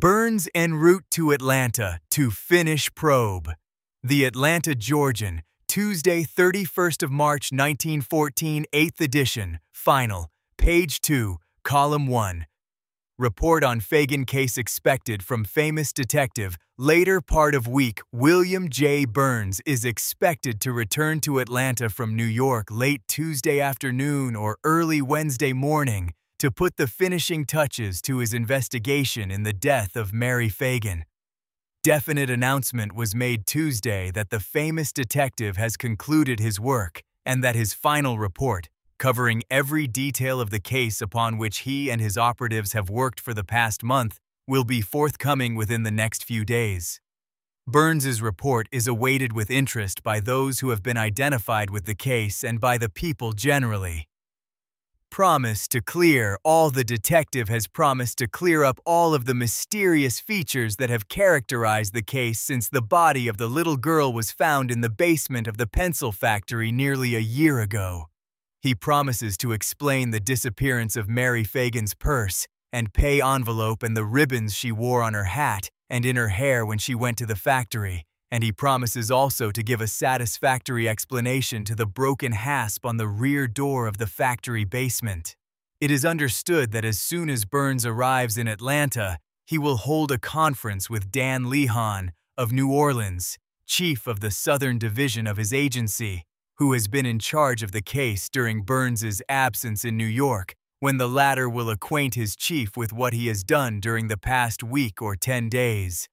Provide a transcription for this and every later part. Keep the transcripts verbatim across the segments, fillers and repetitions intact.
Burns en route to Atlanta to finish probe. The Atlanta Georgian, Tuesday, thirty-first of March nineteen fourteen, eighth edition, final, page two, column one. Report on Fagan case expected from famous detective. Later part of week, William J. Burns is expected to return to Atlanta from New York late Tuesday afternoon or early Wednesday morning to put the finishing touches to his investigation in the death of Mary Fagan. Definite announcement was made Tuesday that the famous detective has concluded his work and that his final report, covering every detail of the case upon which he and his operatives have worked for the past month, will be forthcoming within the next few days. Burns's report is awaited with interest by those who have been identified with the case and by the people generally. Promise to clear all the detective has promised to clear up all of the mysterious features that have characterized the case since the body of the little girl was found in the basement of the pencil factory nearly a year ago. He promises to explain the disappearance of Mary Fagan's purse and pay envelope and the ribbons she wore on her hat and in her hair when she went to the factory, and he promises also to give a satisfactory explanation to the broken hasp on the rear door of the factory basement. It is understood that as soon as Burns arrives in Atlanta, he will hold a conference with Dan Lehan of New Orleans, chief of the Southern Division of his agency, who has been in charge of the case during Burns's absence in New York, when the latter will acquaint his chief with what he has done during the past week or ten days.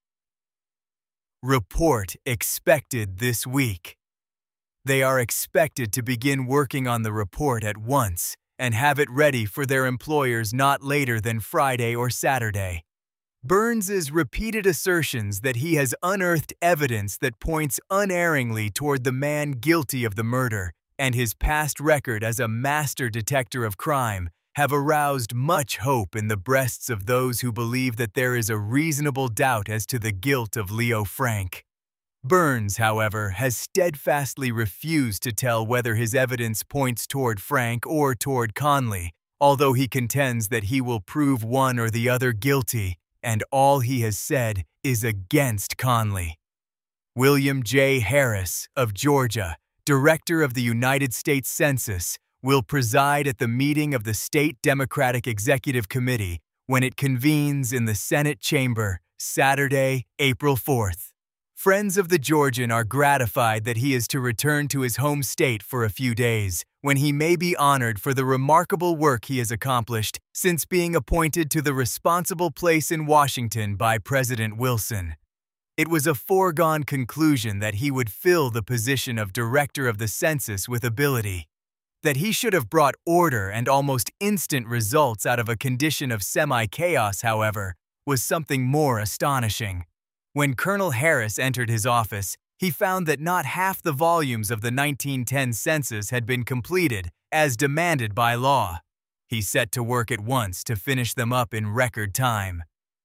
Report expected this week. They are expected to begin working on the report at once and have it ready for their employers not later than Friday or Saturday. Burns's repeated assertions that he has unearthed evidence that points unerringly toward the man guilty of the murder and his past record as a master detector of crime have aroused much hope in the breasts of those who believe that there is a reasonable doubt as to the guilt of Leo Frank. Burns, however, has steadfastly refused to tell whether his evidence points toward Frank or toward Conley, although he contends that he will prove one or the other guilty, and all he has said is against Conley. William J. Harris of Georgia, Director of the United States Census, will preside at the meeting of the State Democratic Executive Committee when it convenes in the Senate chamber Saturday, April fourth. Friends of the Georgian are gratified that he is to return to his home state for a few days, when he may be honored for the remarkable work he has accomplished since being appointed to the responsible place in Washington by President Wilson. It was a foregone conclusion that he would fill the position of Director of the Census with ability. That he should have brought order and almost instant results out of a condition of semi-chaos, however, was something more astonishing. When Colonel Harris entered his office, he found that not half the volumes of the nineteen ten census had been completed, as demanded by law. He set to work at once to finish them up in record time.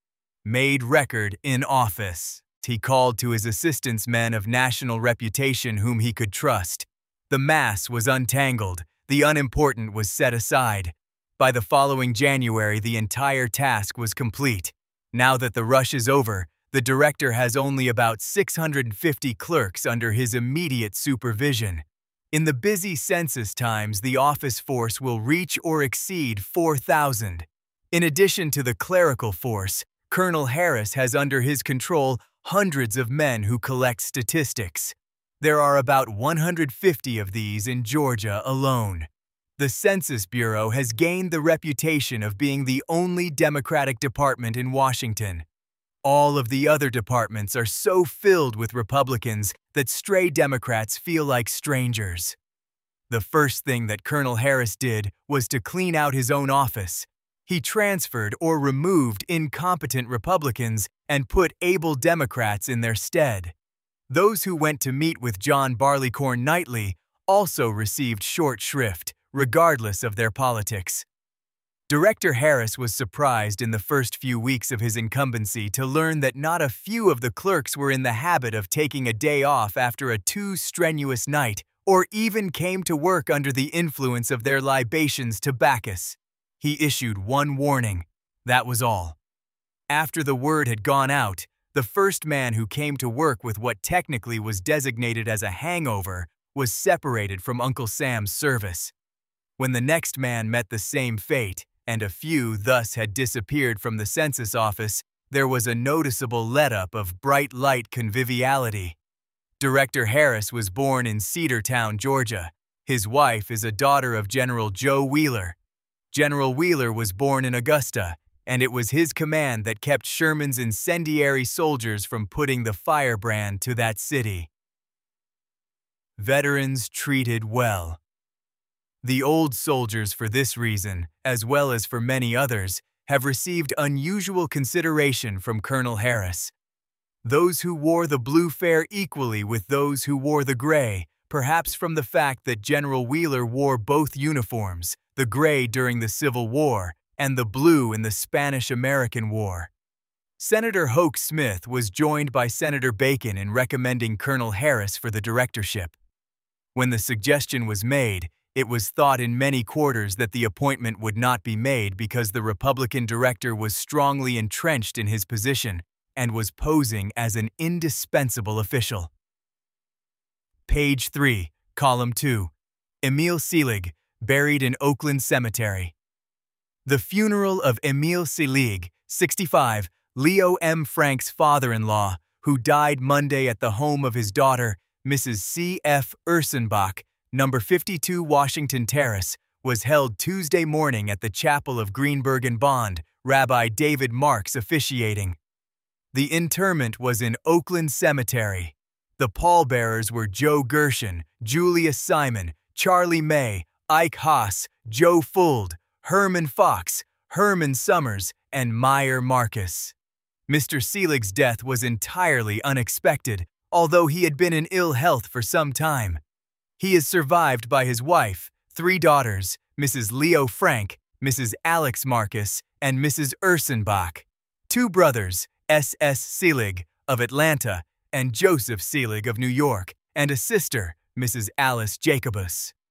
Made record in office. He called to his assistants men of national reputation whom he could trust. The mass was untangled, the unimportant was set aside. By the following January, the entire task was complete. Now that the rush is over, the director has only about six hundred fifty clerks under his immediate supervision. In the busy census times, the office force will reach or exceed four thousand. In addition to the clerical force, Colonel Harris has under his control hundreds of men who collect statistics. There are about one hundred fifty of these in Georgia alone. The Census Bureau has gained the reputation of being the only Democratic department in Washington. All of the other departments are so filled with Republicans that stray Democrats feel like strangers. The first thing that Colonel Harris did was to clean out his own office. He transferred or removed incompetent Republicans and put able Democrats in their stead. Those who went to meet with John Barleycorn nightly also received short shrift, regardless of their politics. Director Harris was surprised in the first few weeks of his incumbency to learn that not a few of the clerks were in the habit of taking a day off after a too strenuous night or even came to work under the influence of their libations to Bacchus. He issued one warning. That was all. After the word had gone out, the first man who came to work with what technically was designated as a hangover was separated from Uncle Sam's service. When the next man met the same fate, and a few thus had disappeared from the census office, there was a noticeable let-up of bright light conviviality. Director Harris was born in Cedartown, Georgia. His wife is a daughter of General Joe Wheeler. General Wheeler was born in Augusta, and it was his command that kept Sherman's incendiary soldiers from putting the firebrand to that city. Veterans treated well. The old soldiers, for this reason, as well as for many others, have received unusual consideration from Colonel Harris. Those who wore the blue fare equally with those who wore the gray, perhaps from the fact that General Wheeler wore both uniforms, the gray during the Civil War and the blue in the Spanish-American War. Senator Hoke Smith was joined by Senator Bacon in recommending Colonel Harris for the directorship. When the suggestion was made, it was thought in many quarters that the appointment would not be made because the Republican director was strongly entrenched in his position and was posing as an indispensable official. Page three, Column two. Emil Selig, buried in Oakland Cemetery. The funeral of Emil Selig, sixty-five, Leo M. Frank's father-in-law, who died Monday at the home of his daughter, Missus C F Ursenbach, number fifty-two Washington Terrace, was held Tuesday morning at the Chapel of Greenberg and Bond, Rabbi David Marks officiating. The interment was in Oakland Cemetery. The pallbearers were Joe Gershon, Julius Simon, Charlie May, Ike Haas, Joe Fuld, Herman Fox, Herman Summers, and Meyer Marcus. Mister Selig's death was entirely unexpected, although he had been in ill health for some time. He is survived by his wife, three daughters, Missus Leo Frank, Missus Alex Marcus, and Missus Ursenbach, two brothers, S S Selig of Atlanta and Joseph Selig of New York, and a sister, Missus Alice Jacobus.